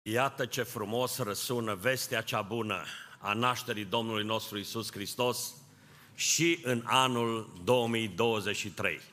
Iată ce frumos răsună vestea cea bună a nașterii Domnului nostru Iisus Hristos și în anul 2023.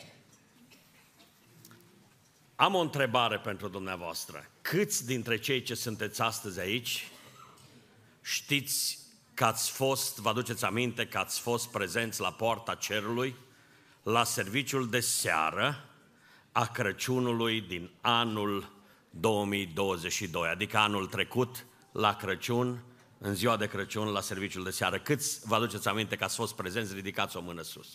Am o întrebare pentru dumneavoastră. Câți dintre cei ce sunteți astăzi aici știți că ați fost, vă aduceți aminte că ați fost prezenți la poarta cerului, la serviciul de seară a Crăciunului din anul 2022, adică anul trecut, la Crăciun, în ziua de Crăciun, la serviciul de seară. Câți vă aduceți aminte că ați fost prezenți? Ridicați o mână sus.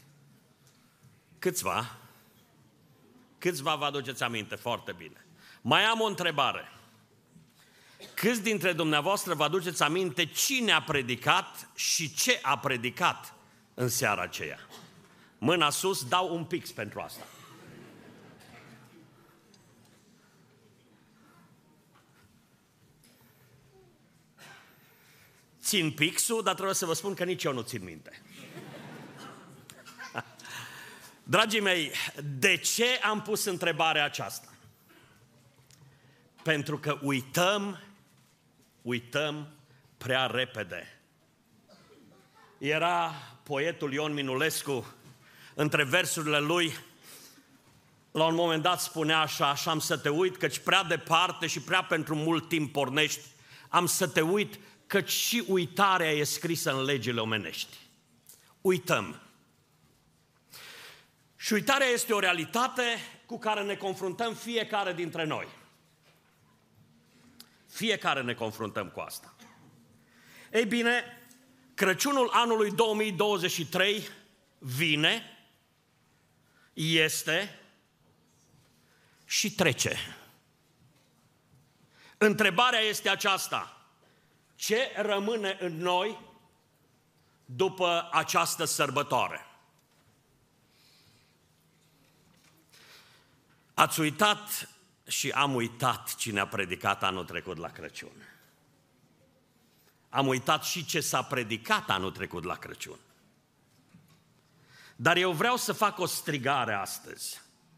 Câțiva? Câțiva vă aduceți aminte? Foarte bine. Mai am o întrebare. Câți dintre dumneavoastră vă aduceți aminte cine a predicat și ce a predicat în seara aceea? Mâna sus, dau un pix pentru asta. Țin pixul, dar trebuie să vă spun că nici eu nu țin minte. Dragii mei, de ce am pus întrebarea aceasta? Pentru că uităm prea repede. Era poetul Ion Minulescu, între versurile lui, la un moment dat spunea așa: am să te uit căci prea departe și prea pentru mult timp pornești, am să te uit căci și uitarea e scrisă în legile omenești. Uităm. Și uitarea este o realitate cu care ne confruntăm fiecare dintre noi. Fiecare ne confruntăm cu asta. Ei bine, Crăciunul anului 2023 vine, este și trece. Întrebarea este aceasta: ce rămâne în noi după această sărbătoare? Ați uitat și am uitat cine a predicat anul trecut la Crăciun. Am uitat și ce s-a predicat anul trecut la Crăciun. Dar eu vreau să fac o strigare astăzi.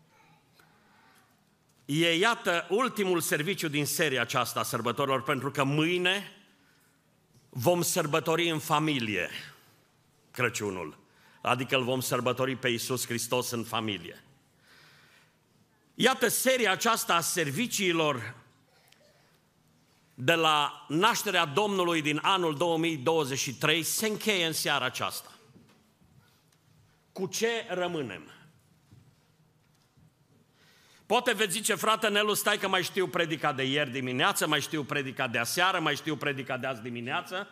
E, iată, ultimul serviciu din seria aceasta a sărbătorilor, pentru că mâine vom sărbători în familie Crăciunul. Adică îl vom sărbători pe Iisus Hristos în familie. Iată, seria aceasta a serviciilor de la nașterea Domnului din anul 2023 se încheie în seara aceasta. Cu ce rămânem? Poate veți zice: frate Nelu, stai că mai știu predica de ieri dimineață, mai știu predica de aseară, mai știu predica de azi dimineață.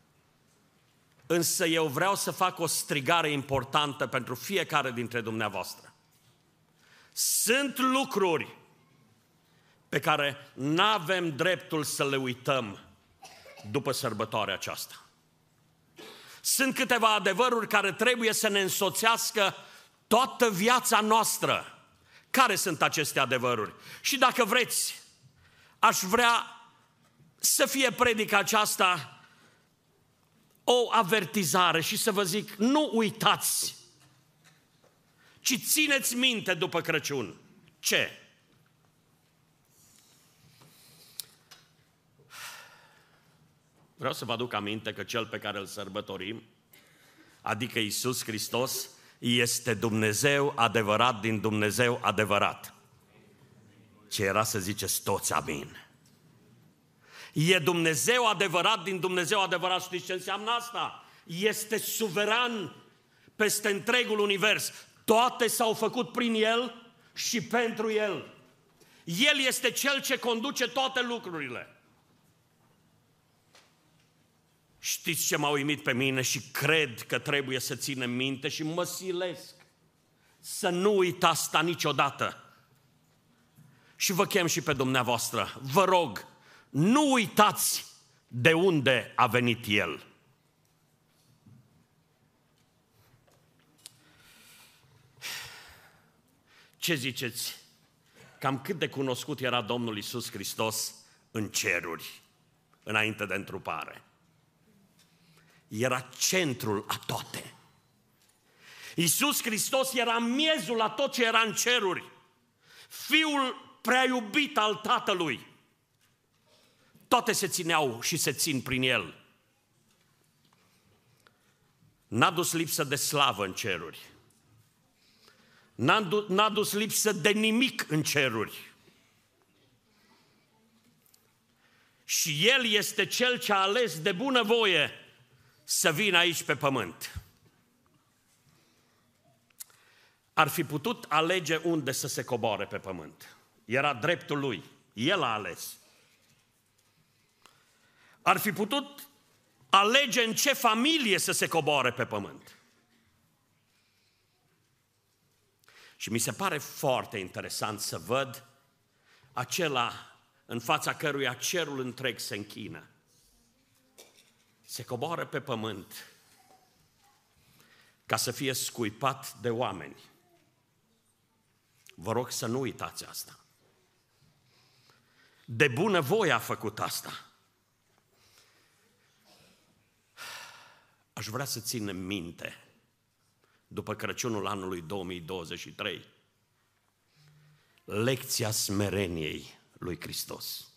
Însă eu vreau să fac o strigare importantă pentru fiecare dintre dumneavoastră. Sunt lucruri pe care n-avem dreptul să le uităm după sărbătoarea aceasta. Sunt câteva adevăruri care trebuie să ne însoțească toată viața noastră. Care sunt aceste adevăruri? Și dacă vreți, aș vrea să fie predica aceasta o avertizare și să vă zic: nu uitați, ci țineți minte după Crăciun. Ce? Vreau să vă aduc aminte că Cel pe care îl sărbătorim, adică Iisus Hristos, este Dumnezeu adevărat din Dumnezeu adevărat. Ce era să ziceți toți amin? E Dumnezeu adevărat din Dumnezeu adevărat. Știți ce înseamnă asta? Este suveran peste întregul univers. Toate s-au făcut prin El și pentru El. El este Cel ce conduce toate lucrurile. Știți ce m-a uimit pe mine și cred că trebuie să ținem minte și mă silesc să nu uit asta niciodată. Și vă chem și pe dumneavoastră. Vă rog, nu uitați de unde a venit El. Ce ziceți? Cam cât de cunoscut era Domnul Iisus Hristos în ceruri, înainte de întrupare? Era centrul a toate. Iisus Hristos era miezul la tot ce era în ceruri. Fiul prea iubit al Tatălui. toate se țineau și se țin prin el. N-a dus lipsă de slavă în ceruri. N-a dus lipsă de nimic în ceruri. Și El este Cel ce a ales de bunăvoie să vină aici pe pământ. Ar fi putut alege unde să se coboare pe pământ. Era dreptul Lui. El a ales. Ar fi putut alege în ce familie să se coboare pe pământ. Și mi se pare foarte interesant să văd acela în fața căruia cerul întreg se închină. Se coboară pe pământ ca să fie scuipat de oameni. Vă rog să nu uitați asta. De bunăvoie a făcut asta. Aș vrea să ținem minte, după Crăciunul anului 2023, lecția smereniei lui Hristos.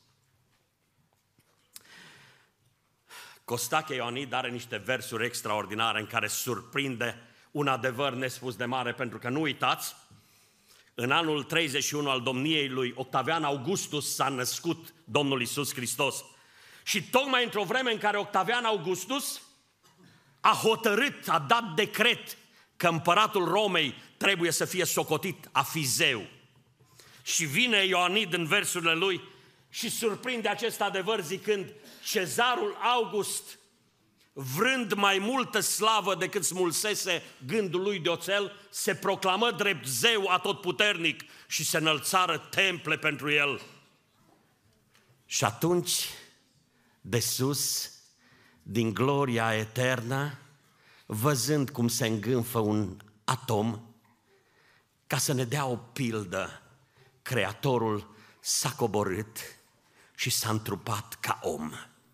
Costache Ioanid are niște versuri extraordinare în care surprinde un adevăr nespus de mare, pentru că nu uitați, în anul 31 al domniei lui Octavian Augustus s-a născut Domnul Iisus Hristos. Și tocmai într-o vreme în care Octavian Augustus a hotărât, a dat decret că împăratul Romei trebuie să fie socotit a fi zeu. Și vine Ioanid în versurile lui și surprinde acest adevăr zicând: Cezarul August, vrând mai multă slavă decât smulsese gândul lui de oțel, se proclamă drept zeu atotputernic și se înălțară temple pentru el. Și atunci, de sus, din gloria eternă, văzând cum se îngânfă un atom, ca să ne dea o pildă, Creatorul s-a coborât și s-a întrupat ca om.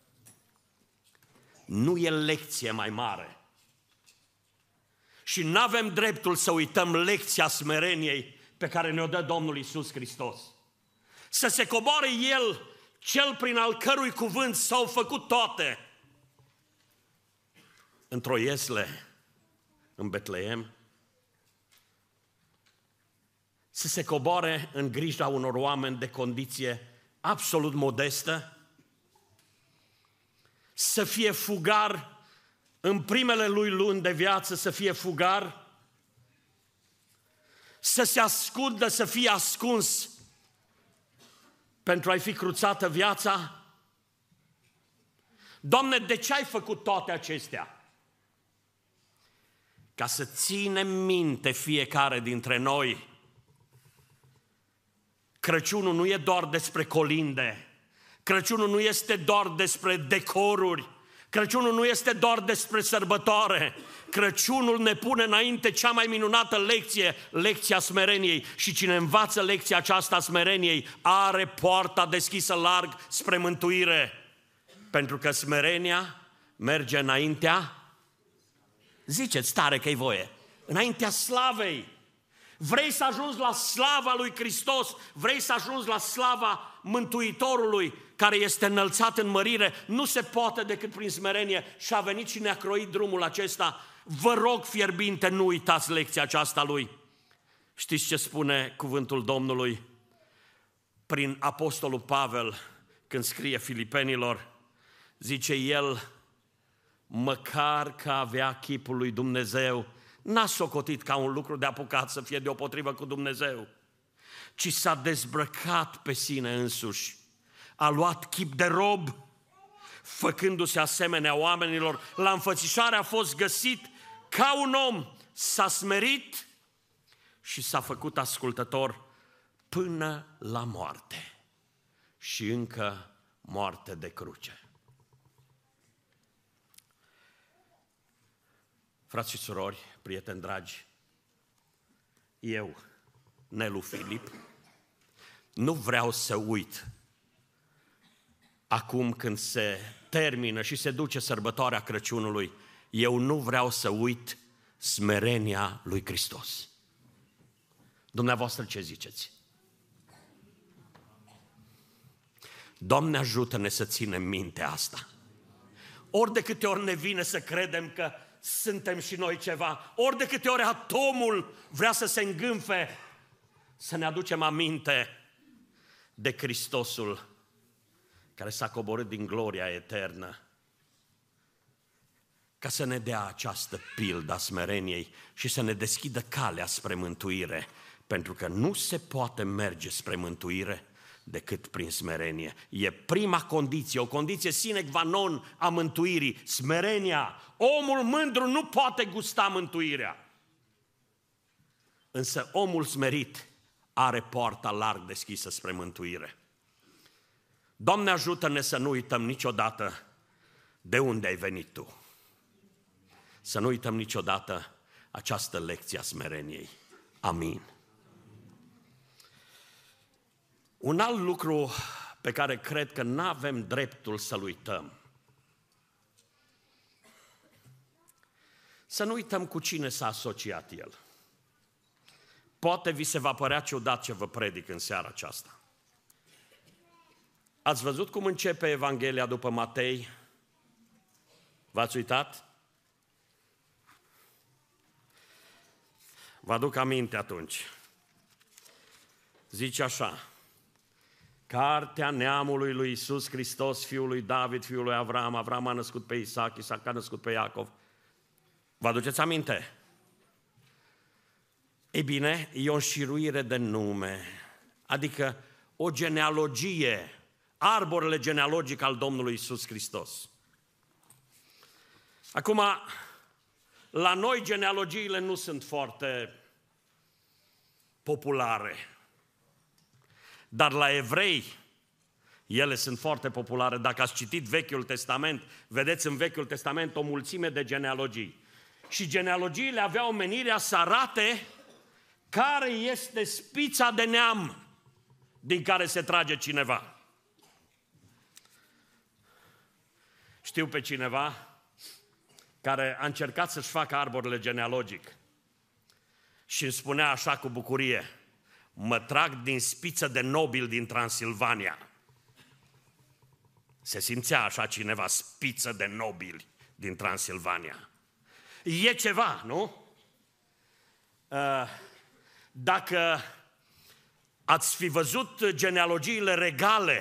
Nu e lecție mai mare. Și nu avem dreptul să uităm lecția smereniei pe care ne-o dă Domnul Iisus Hristos. Să se coboare El, Cel prin al cărui cuvânt s-au făcut toate, într-o iesle în Betleem, să se coboare în grija unor oameni de condiție absolut modestă, să fie fugar în primele lui luni de viață, să fie fugar, să se ascundă, să fie ascuns pentru a-i fi cruțată viața. Doamne, de ce ai făcut toate acestea? Ca să ținem minte fiecare dintre noi. Crăciunul nu e doar despre colinde, Crăciunul nu este doar despre decoruri, Crăciunul nu este doar despre sărbătoare, Crăciunul ne pune înainte cea mai minunată lecție, lecția smereniei. Și cine învață lecția aceasta a smereniei are poarta deschisă larg spre mântuire, pentru că smerenia merge înaintea, ziceți tare că-i voie, înaintea slavei. Vrei să ajungi la slava lui Hristos? Vrei să ajungi la slava Mântuitorului care este înălțat în mărire? Nu se poate decât prin smerenie și a venit și ne-a croit drumul acesta. Vă rog fierbinte, nu uitați lecția aceasta lui. Știți ce spune cuvântul Domnului prin apostolul Pavel când scrie Filipenilor? Zice el, măcar că avea chipul lui Dumnezeu, n-a socotit ca un lucru de apucat să fie deopotrivă cu Dumnezeu, ci s-a dezbrăcat pe sine însuși. A luat chip de rob, făcându-se asemenea oamenilor, la înfățișare a fost găsit ca un om, s-a smerit și s-a făcut ascultător până la moarte și încă moarte de cruce. Frați și surori, prieteni dragi, eu, Nelu Filip, nu vreau să uit acum când se termină și se duce sărbătoarea Crăciunului, eu nu vreau să uit smerenia lui Hristos. Dumneavoastră ce ziceți? Doamne, ajută-ne să ținem minte asta. Ori de câte ori ne vine să credem că suntem și noi ceva, ori de câte ori atomul vrea să se îngânfe, să ne aducem aminte de Hristosul care s-a coborât din gloria eternă ca să ne dea această pildă a smereniei și să ne deschidă calea spre mântuire, pentru că nu se poate merge spre mântuire decât prin smerenie. E prima condiție, o condiție sine qua non a mântuirii, smerenia. Omul mândru nu poate gusta mântuirea. Însă omul smerit are poarta larg deschisă spre mântuire. Doamne, ajută-ne să nu uităm niciodată de unde ai venit Tu. Să nu uităm niciodată această lecție a smereniei. Amin. Un alt lucru pe care cred că nu avem dreptul să-l uităm. Să nu uităm cu cine s-a asociat el. Poate vi se va părea ciudat ce vă predic în seara aceasta. Ați văzut cum începe Evanghelia după Matei? V-ați uitat? Vă aduc aminte atunci. Zice așa: Cartea neamului lui Iisus Hristos, fiul lui David, fiul lui Avram. Avram a născut pe Isaac, Isaac a născut pe Iacov. Vă aduceți aminte? Ei bine, e o înșiruire de nume, adică o genealogie, arborele genealogic al Domnului Iisus Hristos. Acum, la noi genealogiile nu sunt foarte populare, dar la evrei ele sunt foarte populare. Dacă ați citit Vechiul Testament, vedeți în Vechiul Testament o mulțime de genealogii. Și genealogiile aveau menirea să arate care este spița de neam din care se trage cineva. Știu pe cineva care a încercat să-și facă arborele genealogic și îmi spunea așa cu bucurie: mă trag din spiță de nobil din Transilvania. Se simțea așa cineva, spiță de nobili din Transilvania. E ceva, nu? Dacă ați fi văzut genealogiile regale,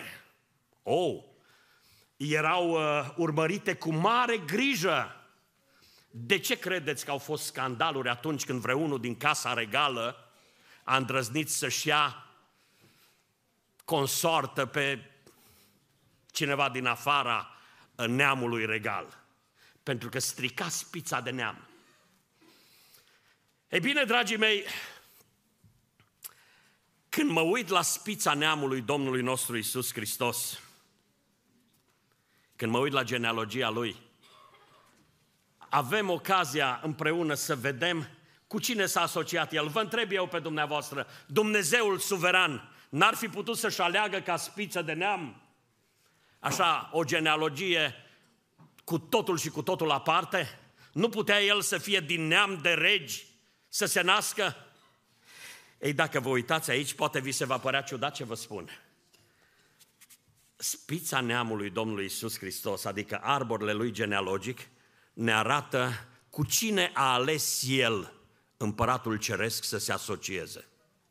erau urmărite cu mare grijă. De ce credeți că au fost scandaluri atunci când vreunul din casa regală a îndrăznit să-și ia consortă pe cineva din afara neamului regal? Pentru că strica spița de neam. Ei bine, dragii mei, când mă uit la spița neamului Domnului nostru Iisus Hristos, când mă uit la genealogia Lui, avem ocazia împreună să vedem cu cine s-a asociat El. Vă întreb eu pe dumneavoastră, Dumnezeul suveran n-ar fi putut să-și aleagă ca spiță de neam așa o genealogie cu totul și cu totul aparte? Nu putea El să fie din neam de regi, să se nască? Ei, dacă vă uitați aici, poate vi se va părea ciudat ce vă spun. Spița neamului Domnului Iisus Hristos, adică arborele Lui genealogic, ne arată cu cine a ales El, Împăratul Ceresc, să se asocieze.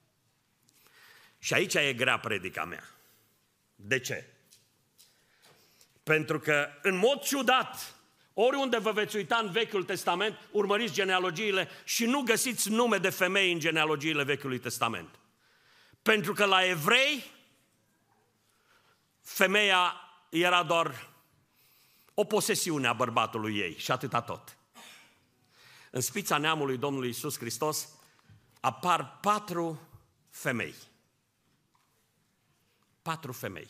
Și aici e grea predica mea. De ce? Pentru că, în mod ciudat, oriunde vă veți uita în Vechiul Testament, urmăriți genealogiile și nu găsiți nume de femei în genealogiile Vechiului Testament. Pentru că la evrei, femeia era doar o posesiune a bărbatului ei și atâta tot. În spița neamului Domnului Iisus Hristos apar 4 femei. 4 femei.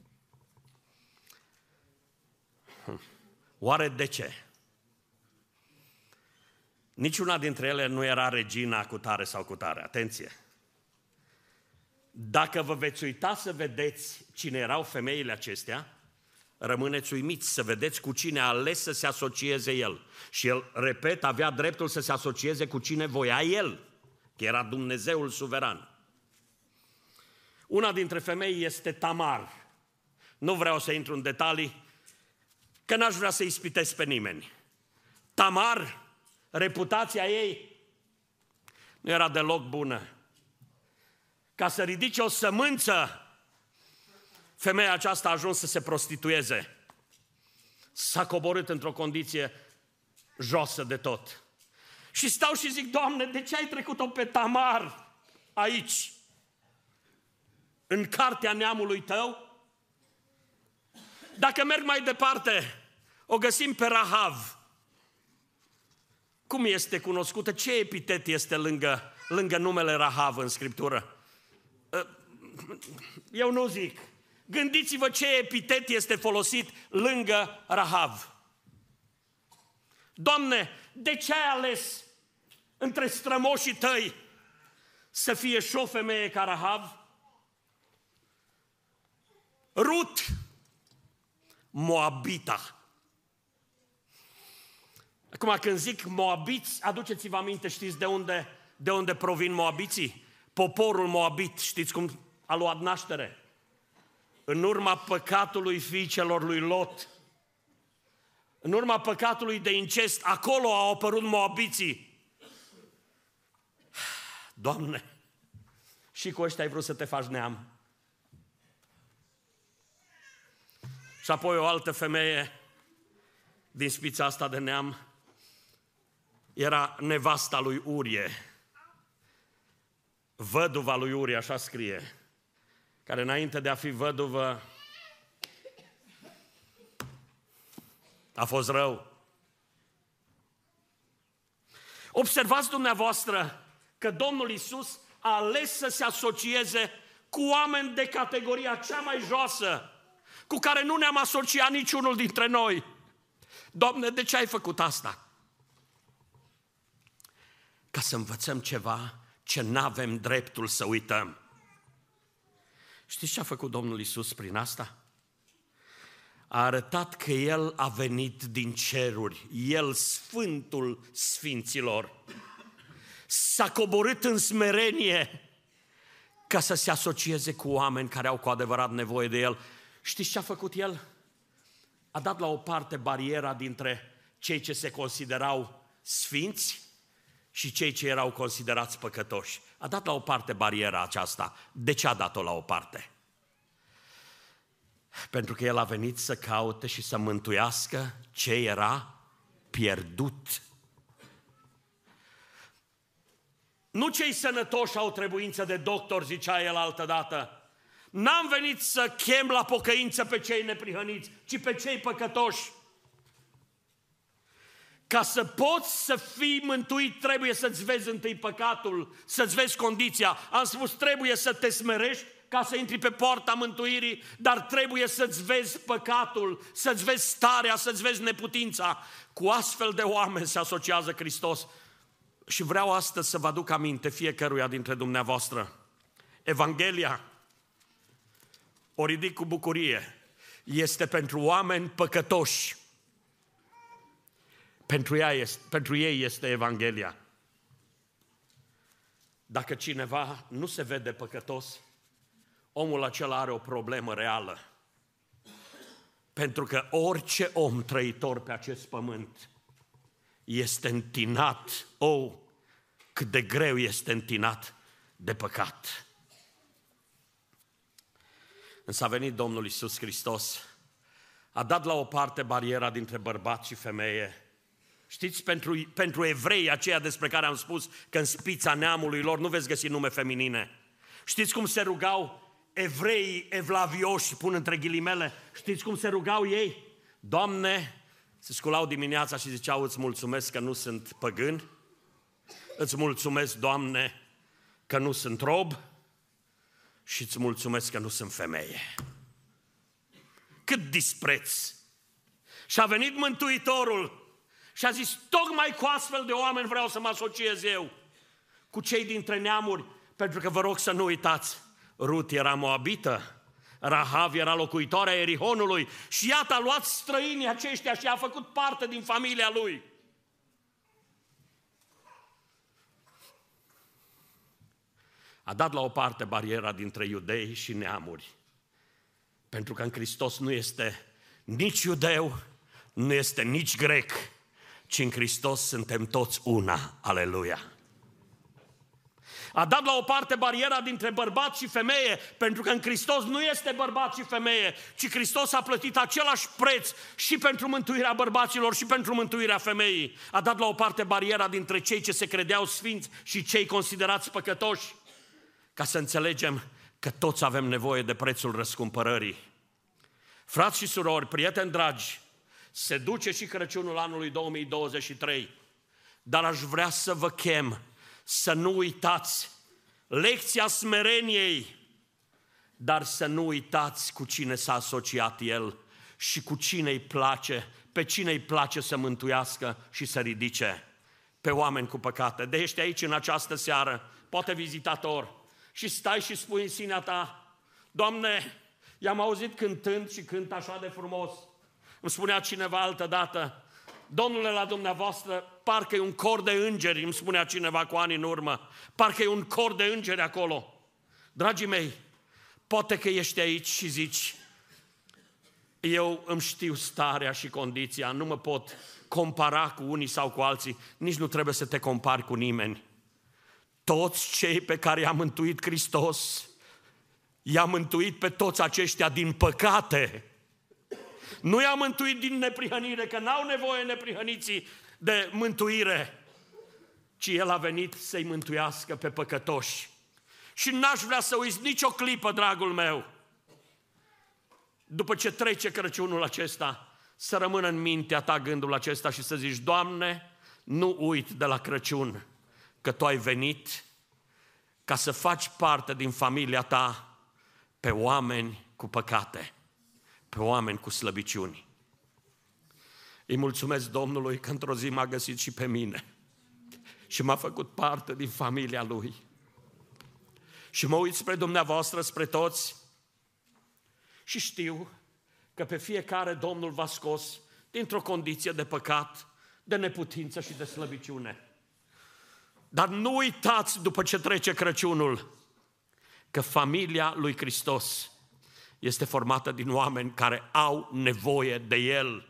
Oare de ce? Niciuna dintre ele nu era regina cu tare sau cu tare. Atenție! Dacă vă veți uita să vedeți cine erau femeile acestea, rămâneți uimiți să vedeți cu cine a ales să se asocieze El. Și El, repet, avea dreptul să se asocieze cu cine voia El, că era Dumnezeul suveran. Una dintre femei este Tamar. Nu vreau să intru în detalii, că n-aș vrea să ispitesc pe nimeni. Tamar, reputația ei nu era deloc bună. Ca să ridice o sămânță, femeia aceasta a ajuns să se prostitueze. S-a coborât într-o condiție josă de tot. Și stau și zic, Doamne, de ce ai trecut-o pe Tamar aici? În cartea neamului tău? Dacă merg mai departe, o găsim pe Rahav. Cum este cunoscută? Ce epitet este lângă numele Rahav în Scriptură? Eu nu zic. Gândiți-vă ce epitet este folosit lângă Rahav. Doamne, de ce ai ales între strămoșii tăi să fie și o femeie ca Rahav? Rut, Moabita. Acum când zic moabiți, aduceți-vă aminte, știți de unde provin moabiții? Poporul moabit, știți cum a luat naștere? În urma păcatului fiicelor lui Lot. În urma păcatului de incest, acolo au apărut moabiții. Doamne, și cu ăștia ai vrut să te faci neam. Și apoi o altă femeie din spița asta de neam era nevasta lui Urie. Văduva lui Urie, așa scrie, care înainte de a fi văduvă a fost rău. Observați dumneavoastră că Domnul Iisus a ales să se asocieze cu oameni de categoria cea mai joasă, cu care nu ne-am asociat niciunul dintre noi. Doamne, de ce ai făcut asta? Ca să învățăm ceva ce n-avem dreptul să uităm. Știți ce a făcut Domnul Iisus prin asta? A arătat că El a venit din ceruri, El, Sfântul Sfinților, s-a coborât în smerenie ca să se asocieze cu oameni care au cu adevărat nevoie de El. Știți ce a făcut El? A dat la o parte bariera dintre cei ce se considerau sfinți și cei ce erau considerați păcătoși. A dat la o parte bariera aceasta. De ce a dat-o la o parte? Pentru că El a venit să caute și să mântuiască ce era pierdut. Nu cei sănătoși au trebuință de doctor, zicea El altădată. N-am venit să chem la pocăință pe cei neprihăniți, ci pe cei păcătoși. Ca să poți să fii mântuit, trebuie să-ți vezi întâi păcatul, să-ți vezi condiția. Am spus, trebuie să te smerești ca să intri pe poarta mântuirii, dar trebuie să-ți vezi păcatul, să-ți vezi starea, să-ți vezi neputința. Cu astfel de oameni se asociază Hristos. Și vreau astăzi să vă aduc aminte fiecăruia dintre dumneavoastră. Evanghelia, o ridic cu bucurie, este pentru oameni păcătoși. Pentru ei este Evanghelia. Dacă cineva nu se vede păcătos, omul acela are o problemă reală. Pentru că orice om trăitor pe acest pământ este întinat, cât de greu este întinat de păcat. Însă a venit Domnul Iisus Hristos, a dat la o parte bariera dintre bărbat și femeie. Știți, pentru evrei aceia despre care am spus că în spița neamului lor nu veți găsi nume feminine. Știți cum se rugau evreii evlavioși, pun între ghilimele, știți cum se rugau ei? Doamne, se sculau dimineața și ziceau, îți mulțumesc că nu sunt păgân, îți mulțumesc, Doamne, că nu sunt rob și îți mulțumesc că nu sunt femeie. Cât dispreț! Și a venit Mântuitorul și a zis, tocmai cu astfel de oameni vreau să mă asociez eu, cu cei dintre neamuri, pentru că vă rog să nu uitați, Rut era moabită, Rahav era locuitoarea Erihonului și iată a luat străinii aceștia și a făcut parte din familia lui. A dat la o parte bariera dintre iudei și neamuri. Pentru că în Hristos nu este nici iudeu, nu este nici grec, ci în Hristos suntem toți una. Aleluia! A dat la o parte bariera dintre bărbat și femeie, pentru că în Hristos nu este bărbat și femeie, ci Hristos a plătit același preț și pentru mântuirea bărbaților și pentru mântuirea femeii. A dat la o parte bariera dintre cei ce se credeau sfinți și cei considerați păcătoși, ca să înțelegem că toți avem nevoie de prețul răscumpărării. Frați și surori, prieteni dragi, se duce și Crăciunul anului 2023, dar aș vrea să vă chem să nu uitați lecția smereniei, dar să nu uitați cu cine s-a asociat El și cu cine îi place, pe cine îi place să mântuiască și să ridice pe oameni cu păcate. De ești aici în această seară, poate vizitator, și stai și spui în sinea ta: Doamne, i-am auzit cântând și cânt așa de frumos. Îmi spunea cineva altădată: Domnule, la dumneavoastră parcă e un cor de îngeri, îmi spunea cineva cu ani în urmă, parcă e un cor de îngeri acolo. Dragii mei, poate că ești aici și zici: eu îmi știu starea și condiția, nu mă pot compara cu unii sau cu alții, nici nu trebuie să te compari cu nimeni. Toți cei pe care i-a mântuit Hristos, i-a mântuit pe toți aceștia din păcate. Nu i-a mântuit din neprihănire, că n-au nevoie neprihăniții de mântuire, ci El a venit să-i mântuiască pe păcătoși. Și n-aș vrea să uiți nicio clipă, dragul meu, după ce trece Crăciunul acesta, să rămână în mintea ta gândul acesta și să zici: Doamne, nu uit de la Crăciun că Tu ai venit ca să faci parte din familia Ta pe oameni cu păcate, pe oameni cu slăbiciuni. Îi mulțumesc Domnului că într-o zi m-a găsit și pe mine și m-a făcut parte din familia Lui. Și mă uit spre dumneavoastră, spre toți, și știu că pe fiecare Domnul v-a scos dintr-o condiție de păcat, de neputință și de slăbiciune. Dar nu uitați, după ce trece Crăciunul, că familia lui Hristos este formată din oameni care au nevoie de El.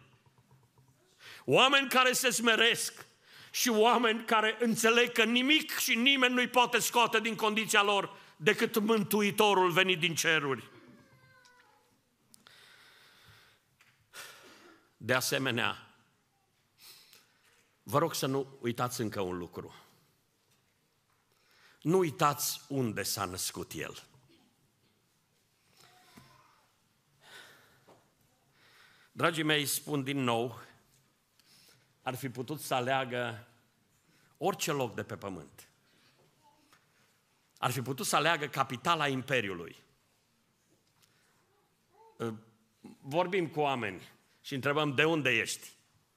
Oameni care se smeresc și oameni care înțeleg că nimic și nimeni nu-i poate scoate din condiția lor decât Mântuitorul venit din ceruri. De asemenea, vă rog să nu uitați încă un lucru. Nu uitați unde s-a născut El. Dragii mei, spun din nou, ar fi putut să aleagă orice loc de pe pământ. Ar fi putut să aleagă capitala Imperiului. Vorbim cu oameni și întrebăm: de unde ești?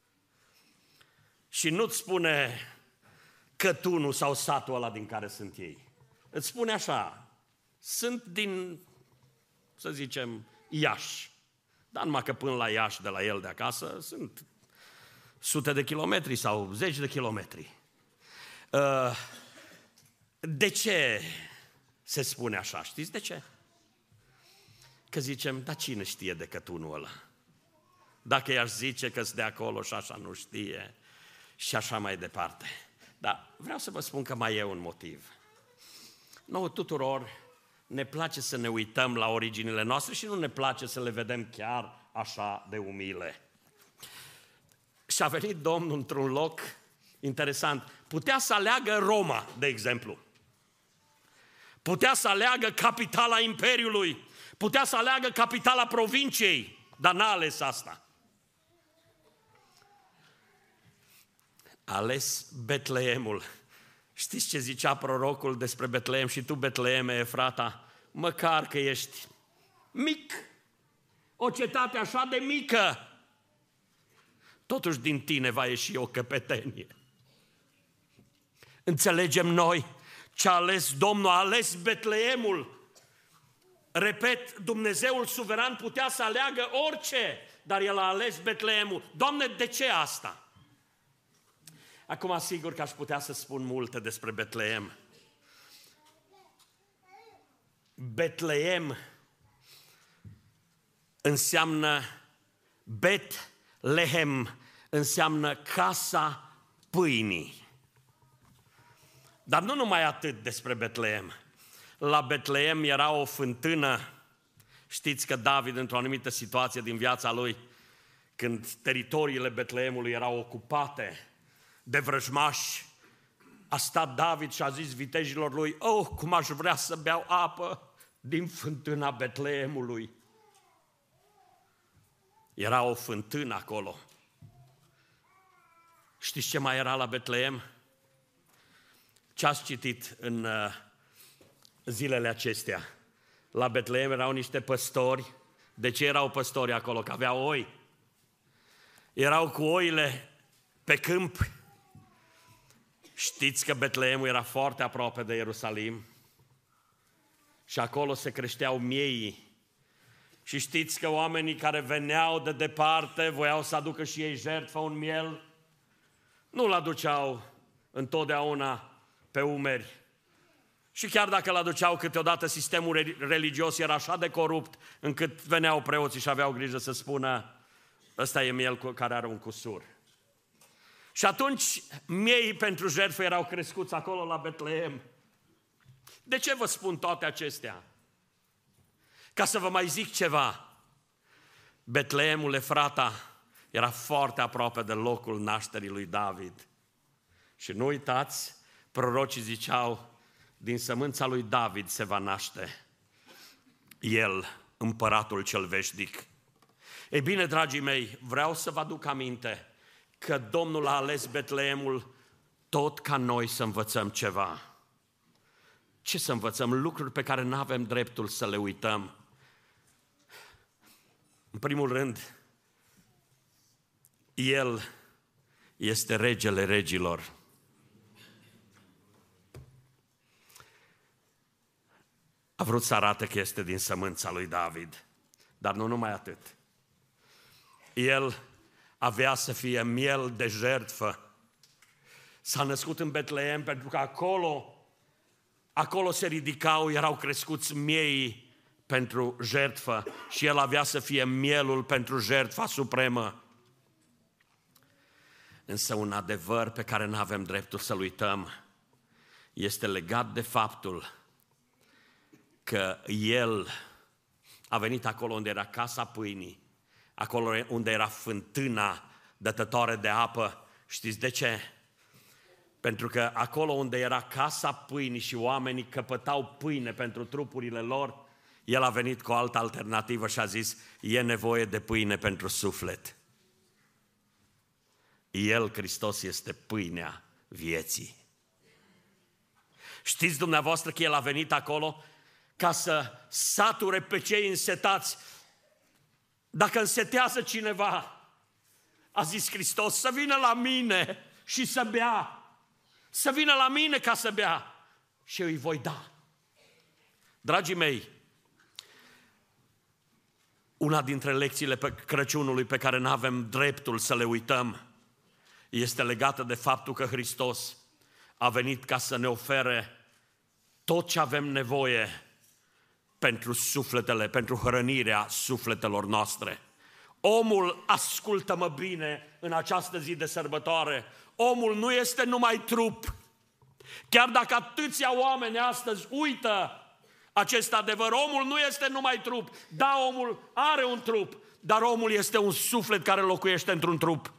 Și nu-ți spune Cătunul sau satul ăla din care sunt ei. Îți spune așa: sunt din, să zicem, Iași. Dar numai că până la Iași, de la el de acasă, sunt sute de kilometri sau zeci de kilometri. De ce se spune așa? Știți de ce? Că zicem: dar cine știe de Cătunul ăla? Dacă i-aș zice că-s de acolo și așa nu știe și așa mai departe. Dar vreau să vă spun că mai e un motiv. Nouă tuturor ne place să ne uităm la originile noastre și nu ne place să le vedem chiar așa de umile. Și a venit Domnul într-un loc interesant. Putea să aleagă Roma, de exemplu. Putea să aleagă capitala Imperiului. Putea să aleagă capitala provinciei, dar n-a ales asta. A ales Betleemul. Știți ce zicea prorocul despre Betleem? Și tu, Betleeme, Efrata, măcar că ești mic, o cetate așa de mică, totuși din tine va ieși o căpetenie. Înțelegem noi ce a ales Domnul? A ales Betleemul. Repet, Dumnezeul suveran putea să aleagă orice, dar El a ales Betleemul. Doamne, de ce asta? Acum, sigur că aș putea să spun multe despre Betleem. Betleem înseamnă Bet-Lehem, înseamnă casa pâinii. Dar nu numai atât despre Betlehem. La Betlehem era o fântână. Știți că David, într-o anumită situație din viața lui, când teritoriile Betlehemului erau ocupate de vrăjmași, a stat David și a zis vitejilor lui: "Oh, cum aș vrea să beau apă din fântâna Betlehemului." Era o fântână acolo. Știți ce mai era la Betlehem? Ce ați citit în zilele acestea? La Betlehem erau niște păstori. De ce erau păstori acolo? Că aveau oi. Erau cu oile pe câmp. Știți că Betlehemul era foarte aproape de Ierusalim și acolo se creșteau miei. Și știți că oamenii care veneau de departe voiau să aducă și ei jertfă, un miel, nu-l aduceau întotdeauna pe umeri. Și chiar dacă l-aduceau câteodată, sistemul religios era așa de corupt încât veneau preoții și aveau grijă să spună: "Ăsta e miel care are un cusur." Și atunci miei pentru jertfă erau crescuți acolo la Betlehem. De ce vă spun toate acestea? Ca să vă mai zic ceva. Betlehemul Efrata era foarte aproape de locul nașterii lui David. Și nu uitați, prorocii ziceau: din sămânța lui David se va naște el, împăratul cel veșnic. Ei bine, dragii mei, vreau să vă aduc aminte că Domnul a ales Betlehemul tot ca noi să învățăm ceva. Ce să învățăm? Lucruri pe care nu avem dreptul să le uităm. În primul rând, El este regele regilor. A vrut să arate că este din sămânța lui David, dar nu numai atât. El avea să fie miel de jertfă. S-a născut în Betlehem pentru că acolo se ridicau, erau crescuți miei pentru jertfă și el avea să fie mielul pentru jertfa supremă. Însă un adevăr pe care nu avem dreptul să-l uităm este legat de faptul că el a venit acolo unde era casa pâinii, acolo unde era fântâna dătătoare de apă. Știți de ce? Pentru că acolo unde era casa pâinii și oamenii căpătau pâine pentru trupurile lor, el a venit cu o altă alternativă și a zis: e nevoie de pâine pentru suflet. El, Hristos, este pâinea vieții. Știți dumneavoastră că el a venit acolo ca să sature pe cei însetați. Dacă însetează cineva, a zis Hristos, să vină la mine și să bea. Să vină la mine ca să bea și eu îi voi da. Dragii mei, una dintre lecțiile Crăciunului pe care nu avem dreptul să le uităm este legată de faptul că Hristos a venit ca să ne ofere tot ce avem nevoie pentru sufletele, pentru hrănirea sufletelor noastre. Omul, ascultă-mă bine în această zi de sărbătoare, omul nu este numai trup. Chiar dacă atâția oameni astăzi uită acest adevăr, omul nu este numai trup. Da, omul are un trup, dar omul este un suflet care locuiește într-un trup.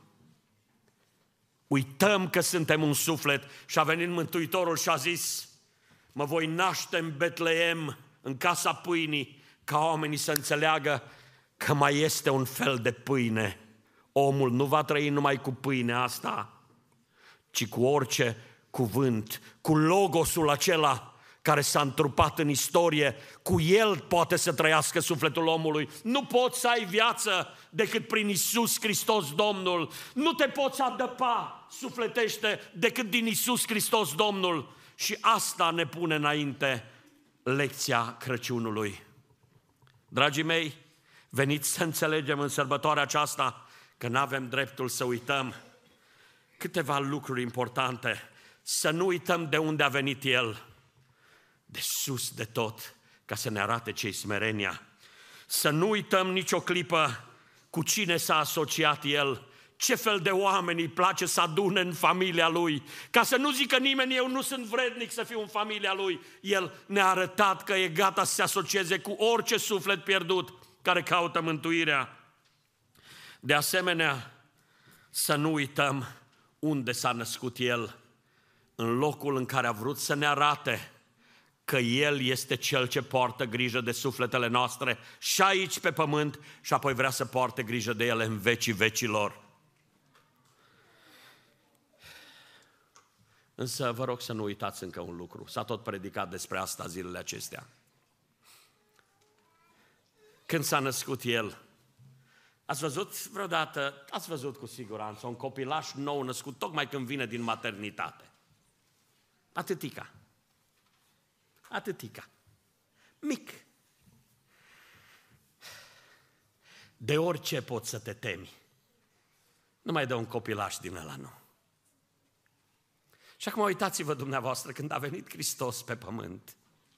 Uităm că suntem un suflet și a venit Mântuitorul și a zis: mă voi naște în Betlehem, în casa pâinii, ca oamenii să înțeleagă că mai este un fel de pâine. Omul nu va trăi numai cu pâinea asta, ci cu orice cuvânt, cu logosul acela care s-a întrupat în istorie, cu el poate să trăiască sufletul omului. Nu poți să ai viață decât prin Iisus Hristos Domnul. Nu te poți adăpa sufletește decât din Iisus Hristos Domnul. Și asta ne pune înainte lecția Crăciunului. Dragii mei, veniți să înțelegem în sărbătoarea aceasta că nu avem dreptul să uităm câteva lucruri importante. Să nu uităm de unde a venit El, de sus de tot, ca să ne arate ce-i smerenia. Să nu uităm nicio clipă cu cine s-a asociat El, ce fel de oameni îi place să adune în familia Lui. Ca să nu zică nimeni, eu nu sunt vrednic să fiu în familia Lui. El ne-a arătat că e gata să se asocieze cu orice suflet pierdut care caută mântuirea. De asemenea, să nu uităm unde s-a născut El, în locul în care a vrut să ne arate că El este Cel ce poartă grijă de sufletele noastre și aici pe pământ și apoi vrea să poarte grijă de ele în vecii vecilor. Însă vă rog să nu uitați încă un lucru. S-a tot predicat despre asta zilele acestea. Când s-a născut El, ați văzut vreodată, ați văzut cu siguranță, un copilaș nou născut tocmai când vine din maternitate. Atâtica. Atâtica. Mic. De orice poți să te temi. Numai de un copilaș din ăla, nu. Și acum uitați-vă dumneavoastră când a venit Hristos pe pământ.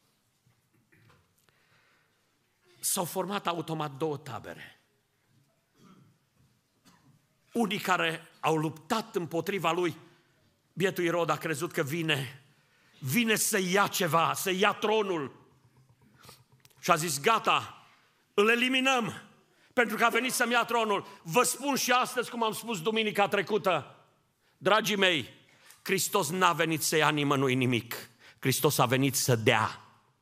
S-au format automat două tabere. Unii care au luptat împotriva lui, bietul Irod a crezut că vine să ia ceva, să ia tronul. Și a zis, gata, îl eliminăm, pentru că a venit să-mi ia tronul. Vă spun și astăzi, cum am spus duminica trecută, dragii mei, Hristos n-a venit să ia nimănui nimic. Hristos a venit să dea.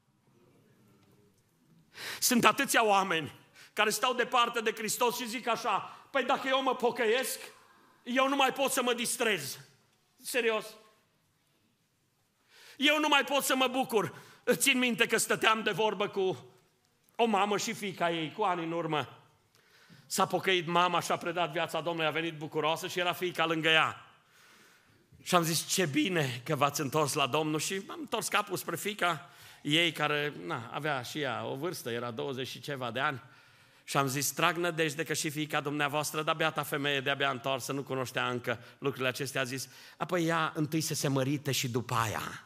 Sunt atâția oameni care stau departe de Hristos și zic așa, păi dacă eu mă pocăiesc, eu nu mai pot să mă distrez. Serios. Eu nu mai pot să mă bucur. Țin minte că stăteam de vorbă cu o mamă și fiica ei, cu ani în urmă. S-a pocăit mama și a predat viața Domnului, a venit bucuroasă și era fiica lângă ea. Și am zis, ce bine că v-ați întors la Domnul și am întors capul spre fiica ei care avea și ea o vârstă, era 20 și ceva de ani. Și am zis, trag nădejde că și fiica dumneavoastră, dar beata femeie de-abia întoarsă, nu cunoștea încă lucrurile acestea, a zis, apoi ea întâi să se mărite și după aia.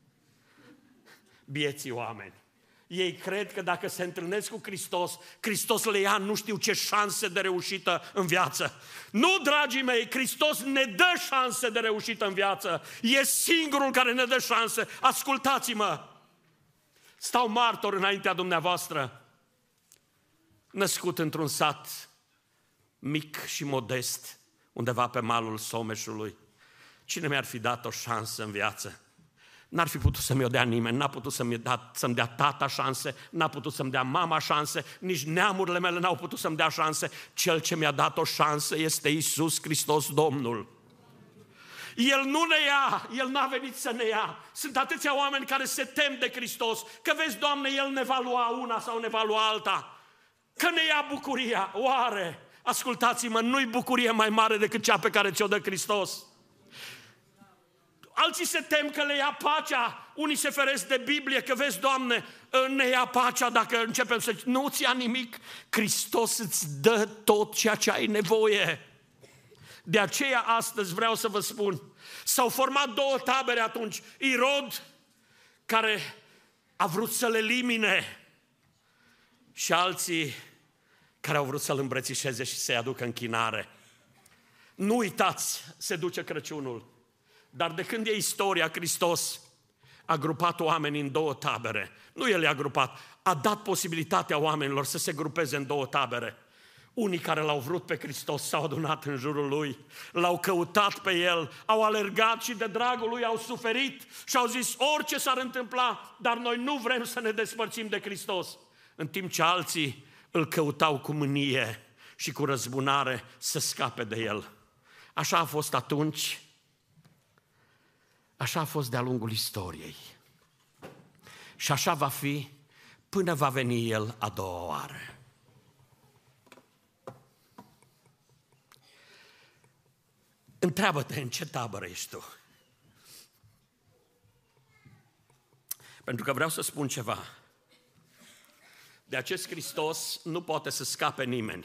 Bieții oameni. Ei cred că dacă se întâlnesc cu Hristos, Hristos le ia nu știu ce șanse de reușită în viață. Nu, dragii mei, Hristos ne dă șanse de reușită în viață. E singurul care ne dă șanse. Ascultați-mă! Stau martor înaintea dumneavoastră. Născut într-un sat mic și modest, undeva pe malul Someșului. Cine mi-ar fi dat o șansă în viață? N-ar fi putut să mi-o dea nimeni, n-a putut să-mi dea tata șanse, n-a putut să-mi dea mama șanse, nici neamurile mele n-au putut să-mi dea șanse. Cel ce mi-a dat o șansă este Iisus Hristos Domnul. El nu ne ia, El n-a venit să ne ia. Sunt atâția oameni care se tem de Hristos, că vezi, Doamne, El ne va lua una sau ne va lua alta. Că ne ia bucuria. Oare, ascultați-mă, nu-i bucurie mai mare decât cea pe care ți-o dă Hristos? Alții se tem că le ia pacea, unii se feresc de Biblie, că vezi, Doamne, ne ia pacea dacă începem să... Nu ți ia nimic, Hristos îți dă tot ceea ce ai nevoie. De aceea astăzi vreau să vă spun, s-au format două tabere atunci. Irod, care a vrut să le elimine, și alții care au vrut să-l îmbrățișeze și să-i aducă închinare. Nu uitați, se duce Crăciunul. Dar de când e istoria, Hristos a grupat oamenii în două tabere. Nu El i-a grupat, a dat posibilitatea oamenilor să se grupeze în două tabere. Unii care l-au vrut pe Hristos s-au adunat în jurul Lui, l-au căutat pe El, au alergat și de dragul Lui au suferit și au zis orice s-ar întâmpla, dar noi nu vrem să ne despărțim de Hristos. În timp ce alții îl căutau cu mânie și cu răzbunare să scape de El. Așa a fost atunci. Așa a fost de-a lungul istoriei. Și așa va fi până va veni El a doua oară. Întreabă-te în ce tabără ești tu. Pentru că vreau să spun ceva. De acest Hristos nu poate să scape nimeni.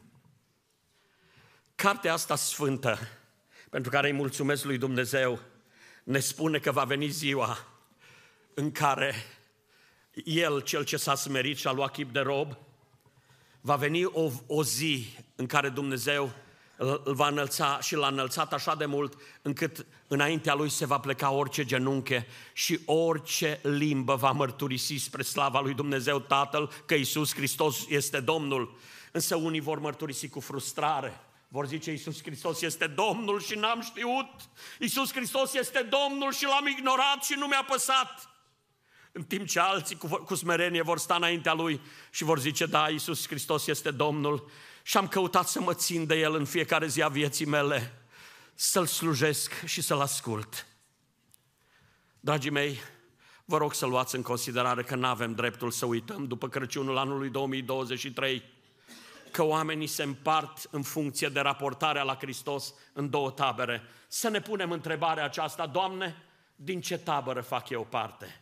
Cartea asta sfântă, pentru care îi mulțumesc lui Dumnezeu, ne spune că va veni ziua în care El, Cel ce s-a smerit și a luat chip de rob, Va veni o zi în care Dumnezeu îl va înălța și l-a înălțat așa de mult încât înaintea Lui se va pleca orice genunche și orice limbă va mărturisi spre slava Lui Dumnezeu Tatăl că Iisus Hristos este Domnul. Însă unii vor mărturisi cu frustrare. Vor zice, Iisus Hristos este Domnul și n-am știut. Iisus Hristos este Domnul și l-am ignorat și nu mi-a păsat. În timp ce alții cu smerenie vor sta înaintea Lui și vor zice, da, Iisus Hristos este Domnul și am căutat să mă țin de El în fiecare zi a vieții mele, să-L slujesc și să-L ascult. Dragii mei, vă rog să luați în considerare că nu avem dreptul să uităm după Crăciunul anului 2023, că oamenii se împart în funcție de raportarea la Hristos în două tabere. Să ne punem întrebarea aceasta, Doamne, din ce tabără fac eu parte?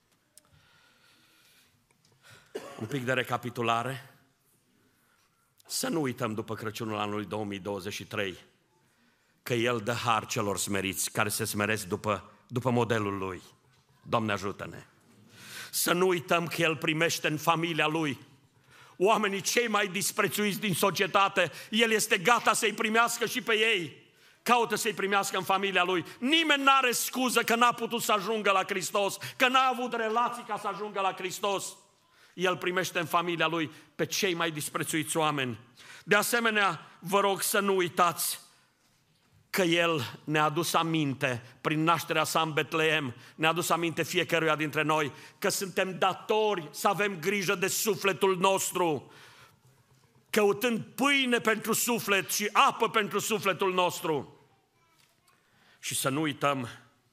Un pic de recapitulare. Să nu uităm după Crăciunul anului 2023 că El dă har celor smeriți, care se smeresc după modelul Lui. Doamne ajută-ne! Să nu uităm că El primește în familia Lui oamenii cei mai disprețuiți din societate. El este gata să-i primească și pe ei. Caută să-i primească în familia Lui. Nimeni n-are scuză că n-a putut să ajungă la Hristos, că n-a avut relații ca să ajungă la Hristos. El primește în familia Lui pe cei mai disprețuiți oameni. De asemenea, vă rog să nu uitați că El ne-a adus aminte, prin nașterea sa în Betleem, ne-a adus aminte fiecăruia dintre noi, că suntem datori să avem grijă de sufletul nostru, căutând pâine pentru suflet și apă pentru sufletul nostru. Și să nu uităm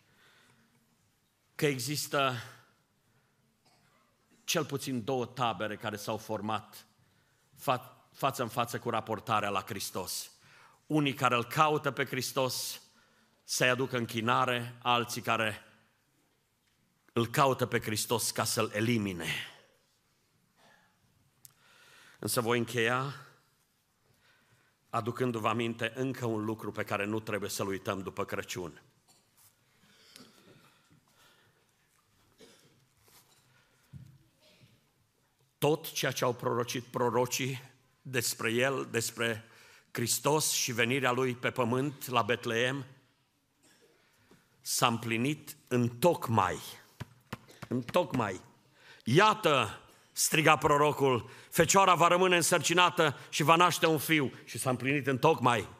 că există cel puțin două tabere care s-au format față în față cu raportarea la Hristos. Unii care îl caută pe Hristos să-i aducă închinare, alții care îl caută pe Hristos ca să-l elimine. Însă voi încheia aducându-vă aminte încă un lucru pe care nu trebuie să-l uităm după Crăciun. Tot ceea ce au prorocit prorocii despre El, despre Hristos și venirea Lui pe pământ la Betleem, s-a împlinit întocmai. Iată, striga prorocul, fecioara va rămâne însărcinată și va naște un fiu. Și s-a împlinit întocmai.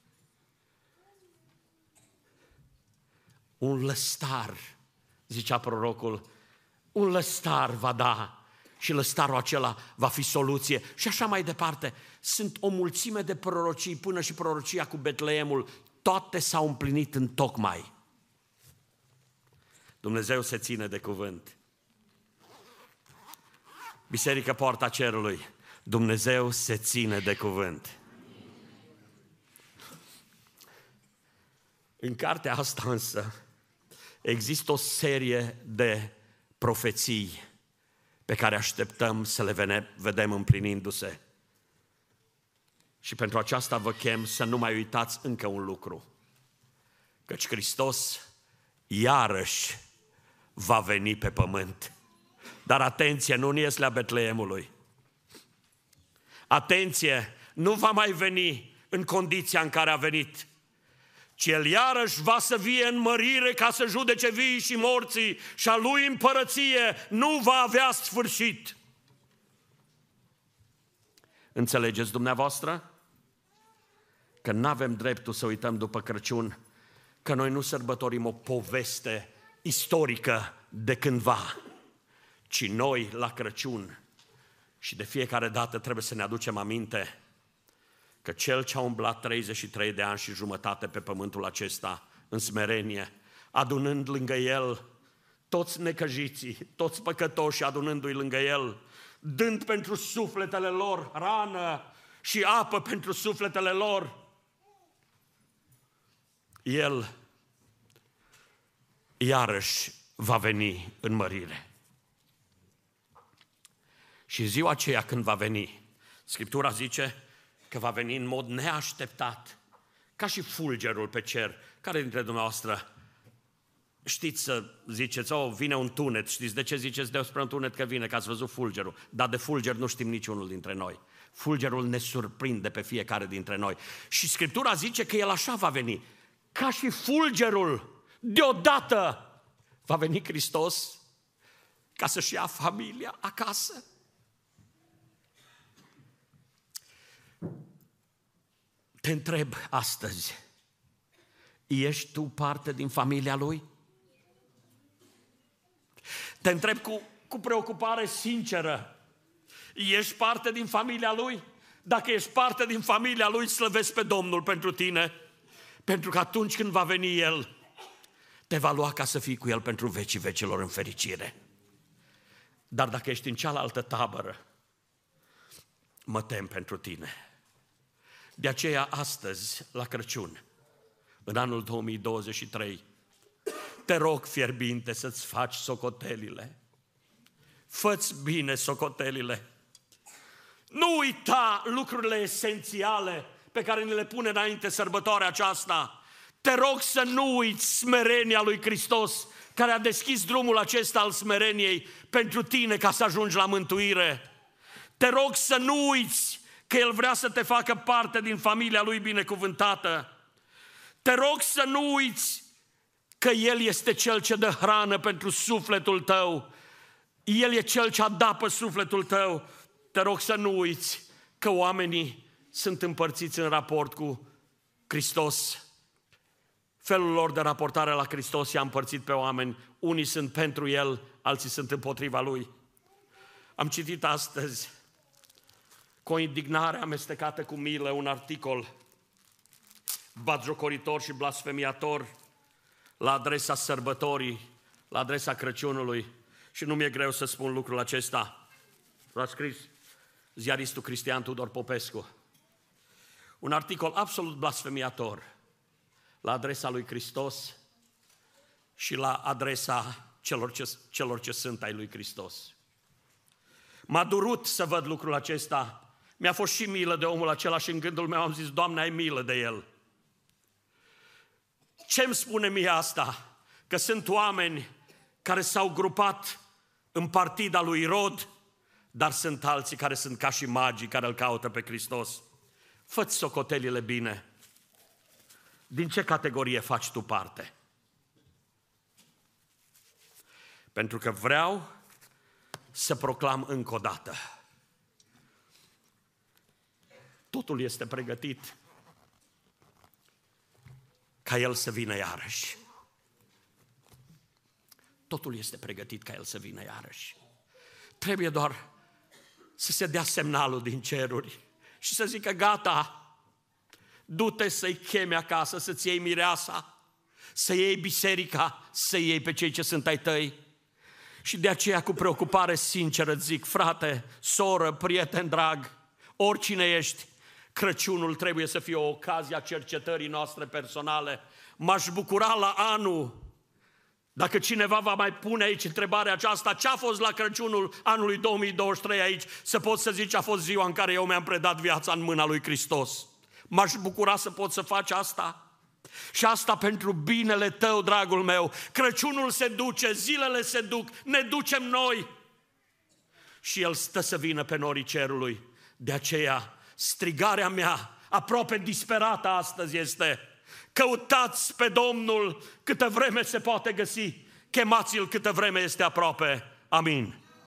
Un lăstar, zicea prorocul, un lăstar va da. Și lăstarul acela va fi soluție. Și așa mai departe. Sunt o mulțime de prorocii, până și prorocia cu Betleemul. Toate s-au împlinit întocmai. Dumnezeu se ține de cuvânt. Biserică Poarta Cerului, Dumnezeu se ține de cuvânt. În cartea asta însă există o serie de profeții pe care așteptăm să le vedem împlinindu-se. Și pentru aceasta vă chem să nu mai uitați încă un lucru. Căci Hristos iarăși va veni pe pământ. Dar atenție, nu în ieslea Betleemului. Atenție, nu va mai veni în condiția în care a venit, ci El iarăși va să vie în mărire ca să judece vii și morții și a Lui împărăție nu va avea sfârșit. Înțelegeți dumneavoastră? Că nu avem dreptul să uităm după Crăciun că noi nu sărbătorim o poveste istorică de cândva, ci noi la Crăciun și de fiecare dată trebuie să ne aducem aminte că Cel ce a umblat 33 de ani și jumătate pe pământul acesta în smerenie, adunând lângă El toți necăjiții, toți păcătoși, adunându-i lângă El, dând pentru sufletele lor rană și apă pentru sufletele lor, El iarăși va veni în mărire. Și ziua aceea când va veni, Scriptura zice că va veni în mod neașteptat, ca și fulgerul pe cer. Care dintre dumneavoastră știți să ziceți, vine un tunet, știți de ce ziceți despre un tunet că vine? Că ați văzut fulgerul, dar de fulger nu știm niciunul dintre noi. fulgerul ne surprinde pe fiecare dintre noi. Și Scriptura zice că El așa va veni. Ca și fulgerul, deodată va veni Hristos ca să-și ia familia acasă. Te întreb astăzi, ești tu parte din familia Lui? Te întreb cu preocupare sinceră, ești parte din familia Lui? Dacă ești parte din familia Lui, slăvesc pe Domnul pentru tine, pentru că atunci când va veni El, te va lua ca să fii cu El pentru vecii vecilor în fericire. Dar dacă ești în cealaltă tabără, mă tem pentru tine. De aceea astăzi, la Crăciun, în anul 2023, te rog fierbinte să-ți faci socotelile. Fă-ți bine socotelile. Nu uita lucrurile esențiale pe care ne le pune înainte sărbătoarea aceasta. Te rog să nu uiți smerenia lui Hristos, care a deschis drumul acesta al smereniei pentru tine ca să ajungi la mântuire. Te rog să nu uiți că El vrea să te facă parte din familia Lui binecuvântată. Te rog să nu uiți că El este Cel ce dă hrană pentru sufletul tău. El e Cel ce adapă sufletul tău. Te rog să nu uiți că oamenii sunt împărțiți în raport cu Hristos. Felul lor de raportare la Hristos i-a împărțit pe oameni. Unii sunt pentru El, alții sunt împotriva Lui. Am citit astăzi, cu o indignare amestecată cu milă, un articol batjocoritor și blasfemiator la adresa sărbătorii, la adresa Crăciunului. Și nu mi-e greu să spun lucrul acesta. L-a scris ziaristul Cristian Tudor Popescu. Un articol absolut blasfemiator la adresa lui Hristos și la adresa celor ce sunt ai lui Hristos. M-a durut să văd lucrul acesta. Mi-a fost și milă de omul acela și în gândul meu am zis, Doamne, ai milă de el. Ce-mi spune mie asta? Că sunt oameni care s-au grupat în partida lui Irod, dar sunt alții care sunt ca și magii care îl caută pe Hristos. Fă-ți socotelile bine. Din ce categorie faci tu parte? Pentru că vreau să proclam încă o dată. Totul este pregătit ca El să vină iarăși. Totul este pregătit ca El să vină iarăși. Trebuie doar să se dea semnalul din ceruri și să zică gata, du-te să-i chemi acasă, să-ți iei mireasa, să iei biserica, să iei pe cei ce sunt ai tăi. Și de aceea cu preocupare sinceră îți zic, frate, soră, prieten drag, oricine ești, Crăciunul trebuie să fie o ocazie a cercetării noastre personale. M-aș bucura la anul, dacă cineva va mai pune aici întrebarea aceasta, ce a fost la Crăciunul anului 2023 aici, să pot să zici a fost ziua în care eu mi-am predat viața în mâna lui Hristos. M-aș bucura să pot să faci asta. Și asta pentru binele tău, dragul meu. Crăciunul se duce, zilele se duc, ne ducem noi. Și El stă să vină pe norii cerului. De aceea, strigarea mea, aproape disperată astăzi este: căutați pe Domnul câtă vreme se poate găsi, chemați-L câtă vreme este aproape. Amin.